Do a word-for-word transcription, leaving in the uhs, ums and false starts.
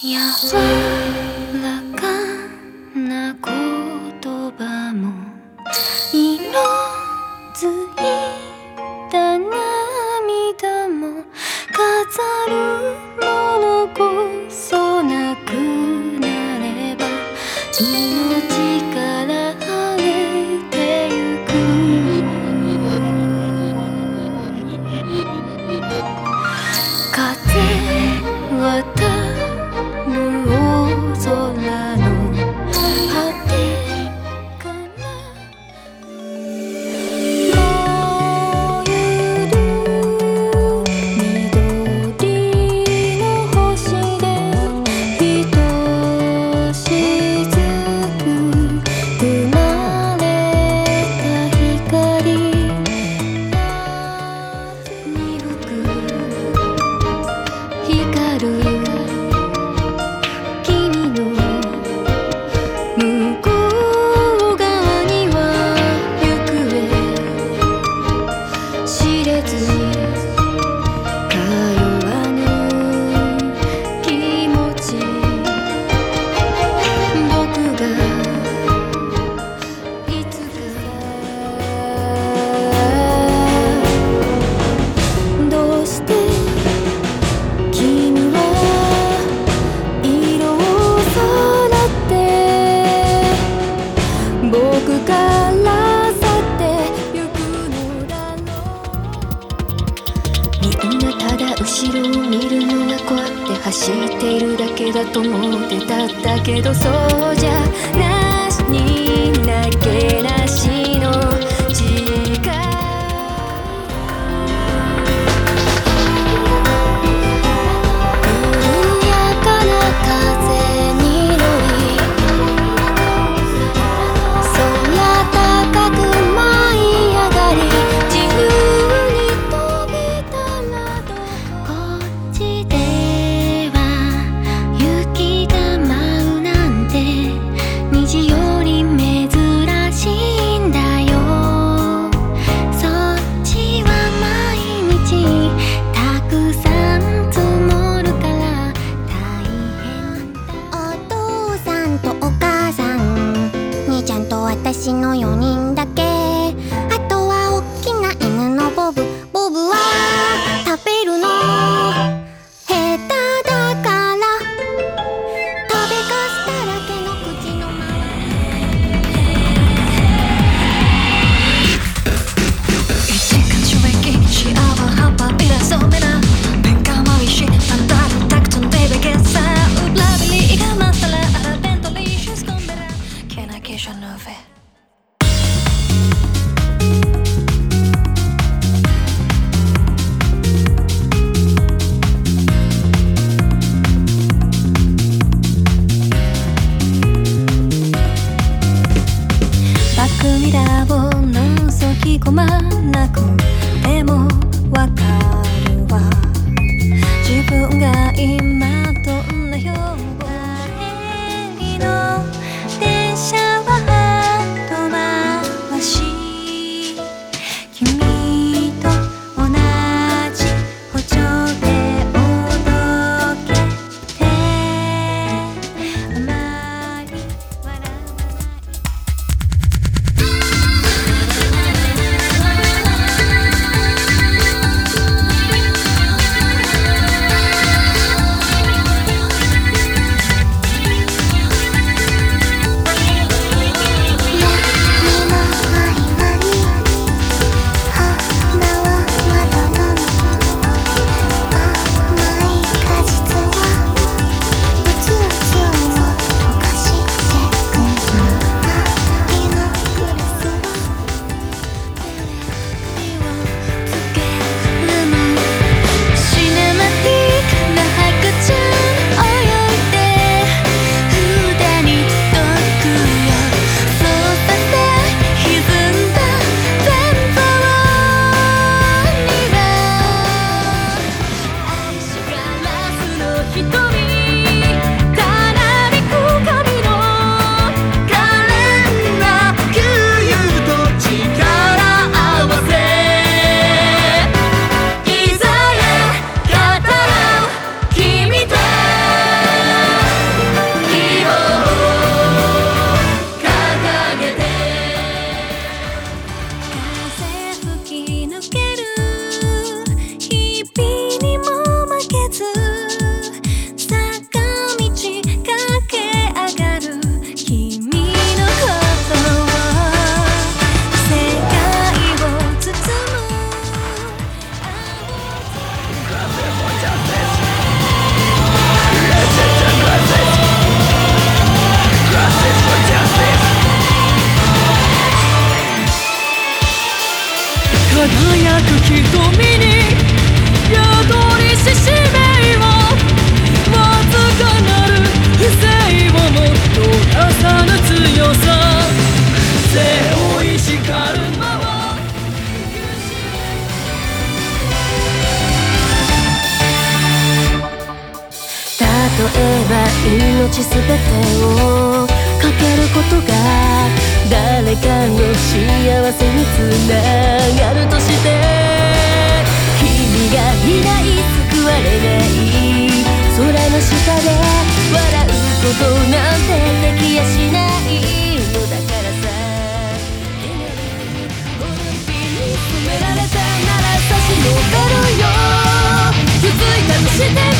柔らかな言葉も色づいた涙も飾るものこそなくなれば命から剥げてゆく風は後ろを見るのが怖くて走っているだけだと思ってたんだけどそうじゃなしになけなしの時間緩やかな風に乗り空高く舞い上がり自由に飛べたらこっちでは雪が舞うなんて虹より珍しいんだよそっちは毎日たくさん積もるから大変だお父さんとお母さん兄ちゃんと私のよにんだけあとはおっきな犬のボブボブは食べるの下手だから食べかすだらけの口の周り一貫衝撃しあわはばびらそうめな変化もいいしあんたのたくさんでべけさうらびりがまさらあらべんとりしすこんべらけなきしゃのべバックミラーを覗き込まなくてもわかるわ自分が今どんな表情帰りの電車は後回し君と同じ歩調でおどけてあまり笑わないえば命すべてをかけることが誰かの幸せにつながるとして、君がいない救われない空の下で笑うことなんてできやしないのだからさ。エネルギーほど火に染められたなら差し伸べるよ。気づいたとして